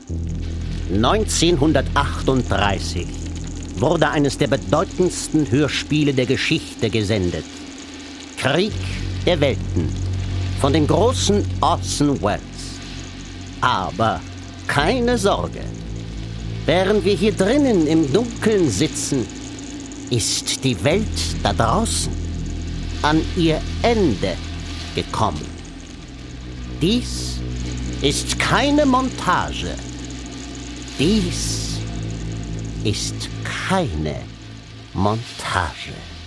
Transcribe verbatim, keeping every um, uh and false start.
neunzehnhundertachtunddreißig wurde eines der bedeutendsten Hörspiele der Geschichte gesendet. Krieg der Welten von dem großen Orson Welles. Aber keine Sorge, während wir hier drinnen im Dunkeln sitzen, ist die Welt da draußen an ihr Ende gekommen. Dies ist keine Montage. Dies ist keine Montage.